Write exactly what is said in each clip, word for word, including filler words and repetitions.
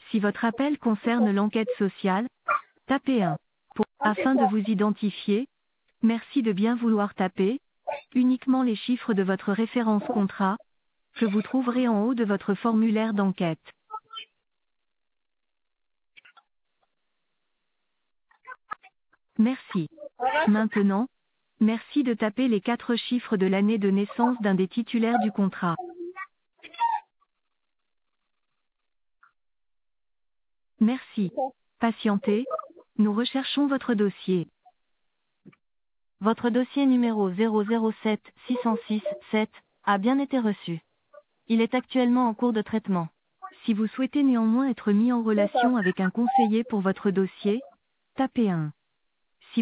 Si votre appel concerne l'enquête sociale, tapez un. Pour, afin de vous identifier, merci de bien vouloir taper uniquement les chiffres de votre référence contrat, que vous trouverez en haut de votre formulaire d'enquête. Merci. Maintenant, merci de taper les quatre chiffres de l'année de naissance d'un des titulaires du contrat. Merci. Patientez, nous recherchons votre dossier. Votre dossier numéro zéro zéro sept six zéro six sept a bien été reçu. Il est actuellement en cours de traitement. Si vous souhaitez néanmoins être mis en relation avec un conseiller pour votre dossier, tapez un. Si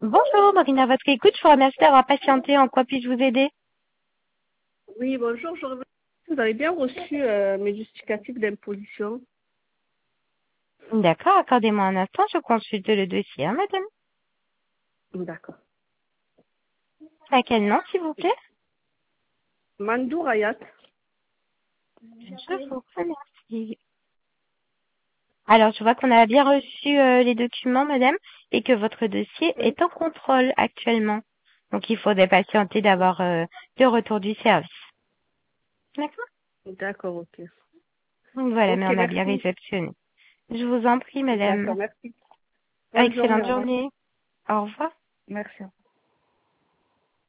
Bonjour, Marina, à votre écoute. Je vous remercie d'avoir patienté. En quoi puis-je vous aider? Oui, bonjour. Je reviens- Vous avez bien reçu euh, mes justificatifs d'imposition. D'accord, accordez-moi un instant. Je consulte le dossier, hein, madame. D'accord. À quel nom, s'il vous plaît? Mandou Rayat. Je vous remercie. Alors, je vois qu'on a bien reçu euh, les documents, madame, et que votre dossier Oui. est en contrôle actuellement. Donc, il faudrait patienter d'avoir euh, le retour du service. D'accord? D'accord, ok. Donc, voilà, mais Ok, on a bien merci. réceptionné. Je vous en prie, D'accord, madame. merci. Bonne journée, Excellente au revoir. journée. Au revoir. Merci.